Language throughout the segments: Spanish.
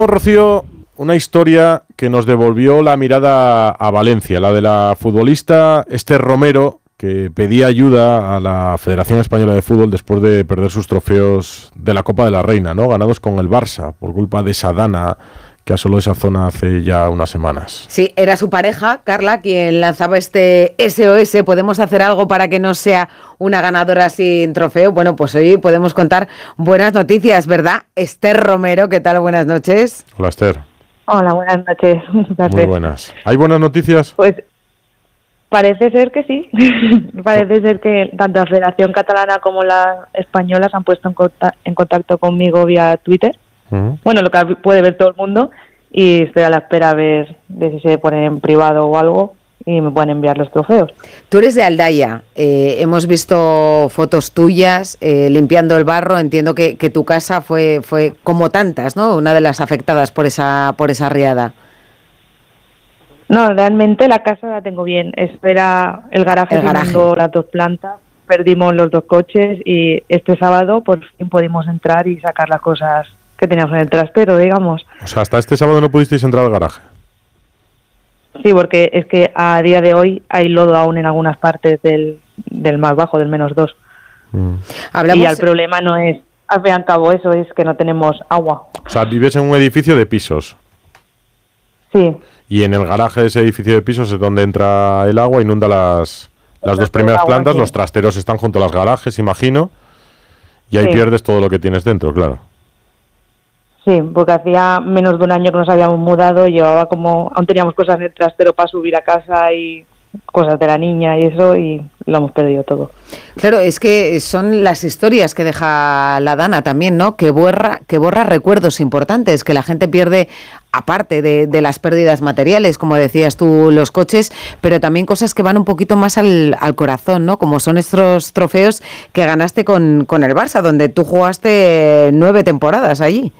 Rocío, una historia que nos devolvió la mirada a Valencia, la de la futbolista Esther Romero, que pedía ayuda a la Federación Española de Fútbol después de perder sus trofeos de la Copa de la Reina, ¿no? Ganados con el Barça, por culpa de esa dana que asoló esa zona hace ya unas semanas. Sí, era su pareja, Carla, quien lanzaba este SOS. ¿Podemos hacer algo para que no sea una ganadora sin trofeo? Bueno, pues hoy podemos contar buenas noticias, ¿verdad? Esther Romero, ¿qué tal? Buenas noches. Hola, Esther. Hola, buenas noches. Muy buenas. ¿Hay buenas noticias? Pues parece ser que sí. Parece ser que tanto la Federación Catalana como la española se han puesto en contacto conmigo vía Twitter. Bueno, lo que puede ver todo el mundo, y estoy a la espera a ver de si se pone en privado o algo y me pueden enviar los trofeos. Tú eres de Aldaya, hemos visto fotos tuyas limpiando el barro. Entiendo que tu casa fue como tantas, ¿no? Una de las afectadas por esa riada. No, realmente la casa la tengo bien. Espera el garaje. Tengo las 2 plantas, perdimos los 2 coches y este sábado por fin pudimos entrar y sacar las cosas que teníamos en el trastero, digamos. O sea, hasta este sábado no pudisteis entrar al garaje. Sí, porque es que a día de hoy hay lodo aún en algunas partes del más bajo, del -2. Y el problema no es, al fin y al cabo, eso es que no tenemos agua. O sea, vives en un edificio de pisos. Sí. Y en el garaje de ese edificio de pisos es donde entra el agua, inunda las 2 primeras plantas, sí. Los trasteros están junto a los garajes, imagino, y ahí pierdes todo lo que tienes dentro, claro. Sí, porque hacía menos de un año que nos habíamos mudado, llevaba como, aún teníamos cosas en el trastero para subir a casa y cosas de la niña y eso, y lo hemos perdido todo. Claro, es que son las historias que deja la dana también, ¿no? Que borra recuerdos importantes, que la gente pierde, aparte de las pérdidas materiales, como decías tú, los coches, pero también cosas que van un poquito más al corazón, ¿no? Como son estos trofeos que ganaste con el Barça, donde tú jugaste 9 temporadas allí.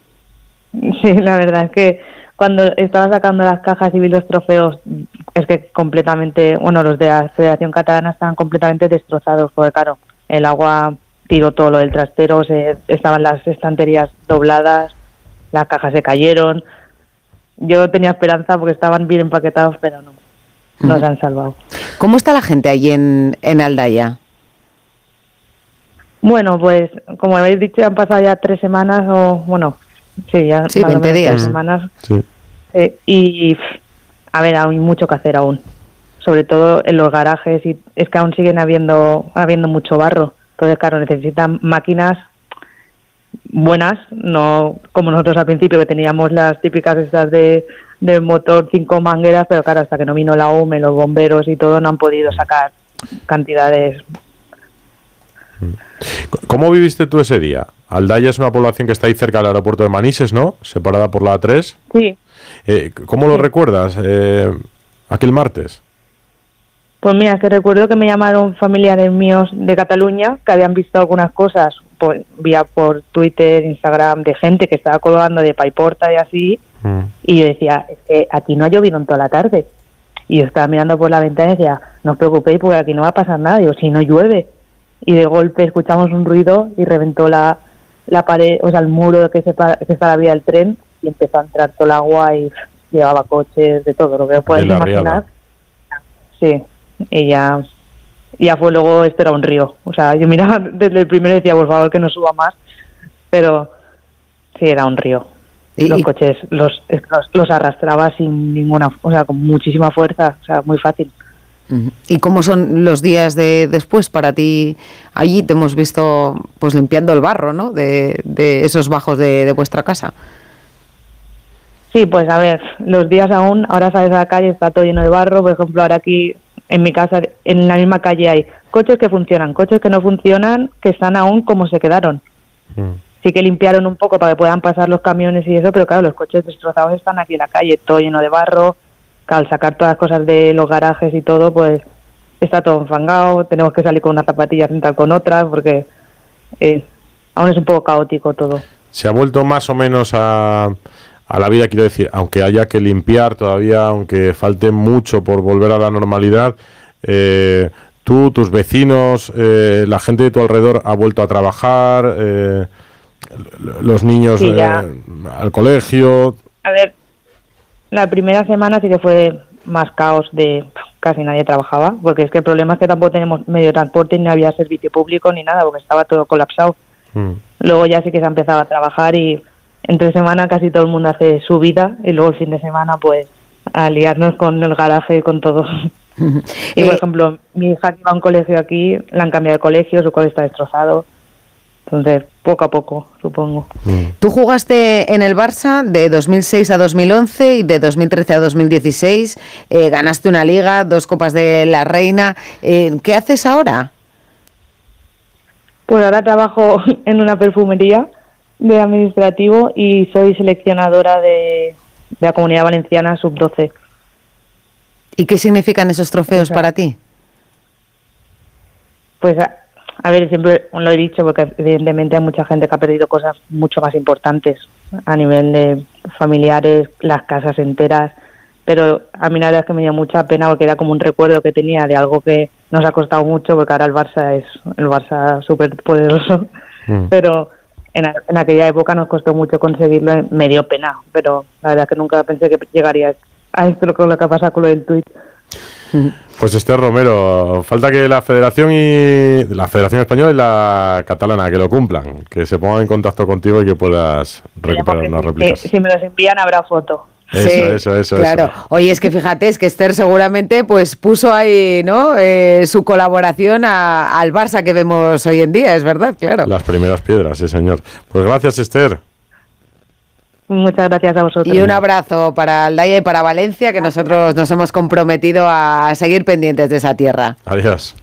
Sí, la verdad es que cuando estaba sacando las cajas y vi los trofeos, es que completamente, bueno, los de la Federación Catalana estaban completamente destrozados, porque claro, el agua tiró todo lo del trastero, estaban las estanterías dobladas, las cajas se cayeron. Yo tenía esperanza porque estaban bien empaquetados, pero no se han salvado. ¿Cómo está la gente allí en Aldaya? Bueno, pues como habéis dicho, han pasado ya 3 semanas o, bueno, sí, ya sí, 20 días. 3 semanas. Sí. Y, a ver, hay mucho que hacer aún, sobre todo en los garajes, y es que aún siguen habiendo mucho barro. Entonces, claro, necesitan máquinas buenas, no como nosotros al principio, que teníamos las típicas estas de motor 5 mangueras, pero claro, hasta que no vino la UME, los bomberos y todo, no han podido sacar cantidades. ¿Cómo viviste tú ese día? Aldaya es una población que está ahí cerca del aeropuerto de Manises, ¿no? Separada por la A3. Sí. ¿Cómo lo recuerdas aquel martes? Pues mira, que recuerdo que me llamaron familiares míos de Cataluña que habían visto algunas cosas por Twitter, Instagram, de gente que estaba colgando de Paiporta y así, y yo decía, es que aquí no ha llovido en toda la tarde. Y yo estaba mirando por la ventana y decía, no os preocupéis porque aquí no va a pasar nada. Digo, si no llueve. Y de golpe escuchamos un ruido y reventó la pared, o sea, el muro que separa la vía del tren, y empezó a entrar todo el agua y llevaba coches, de todo, lo que os podéis imaginar. Sí, y ya fue luego, esto era un río. O sea, yo miraba desde el primero y decía, por favor, que no suba más, pero sí, era un río. Y los coches los arrastraba sin ninguna, o sea, con muchísima fuerza, o sea, muy fácil. ¿Y cómo son los días después para ti allí? Te hemos visto pues limpiando el barro, ¿no? De esos bajos de vuestra casa. Sí, pues a ver, los días aún, ahora sales a la calle, está todo lleno de barro. Por ejemplo, ahora aquí en mi casa, en la misma calle hay coches que funcionan, coches que no funcionan, que están aún como se quedaron. Sí que limpiaron un poco para que puedan pasar los camiones y eso, pero claro, los coches destrozados están aquí en la calle, todo lleno de barro. Al sacar todas las cosas de los garajes y todo, pues está todo enfangado, tenemos que salir con unas zapatillas y entrar con otras, porque aún es un poco caótico todo. Se ha vuelto más o menos a la vida, quiero decir, aunque haya que limpiar todavía, aunque falte mucho por volver a la normalidad, tú, tus vecinos, la gente de tu alrededor ha vuelto a trabajar, los niños Sí, al colegio. A ver, la primera semana sí que fue más caos, de casi nadie trabajaba, porque es que el problema es que tampoco tenemos medio de transporte, ni había servicio público ni nada, porque estaba todo colapsado. Luego ya sí que se ha empezado a trabajar y entre semana casi todo el mundo hace su vida y luego el fin de semana pues a liarnos con el garaje y con todo. Y por ejemplo, mi hija que iba a un colegio aquí, la han cambiado de colegio, su colegio está destrozado. Entonces, poco a poco, supongo. Tú jugaste en el Barça de 2006 a 2011 y de 2013 a 2016. Ganaste una liga, 2 Copas de la Reina. ¿Qué haces ahora? Pues ahora trabajo en una perfumería de administrativo y soy seleccionadora de la Comunidad Valenciana sub-12. ¿Y qué significan esos trofeos para ti? Pues a ver, siempre lo he dicho porque evidentemente hay mucha gente que ha perdido cosas mucho más importantes a nivel de familiares, las casas enteras, pero a mí la verdad es que me dio mucha pena porque era como un recuerdo que tenía de algo que nos ha costado mucho, porque ahora el Barça es el Barça súper poderoso, pero en aquella época nos costó mucho conseguirlo, me dio pena, pero la verdad es que nunca pensé que llegaría a esto con lo que ha pasado con lo del tuit. Pues Esther Romero, falta que la Federación Española y la catalana que lo cumplan, que se pongan en contacto contigo y que puedas recuperar unas réplicas. Si me los envían habrá foto. Eso. Claro. Oye, es que fíjate, es que Esther seguramente pues puso ahí, ¿no? Su colaboración al Barça que vemos hoy en día, es verdad, claro. Las primeras piedras, sí, señor. Pues gracias, Esther. Muchas gracias a vosotros. Y un abrazo para Aldaya y para Valencia, que nosotros nos hemos comprometido a seguir pendientes de esa tierra. Adiós.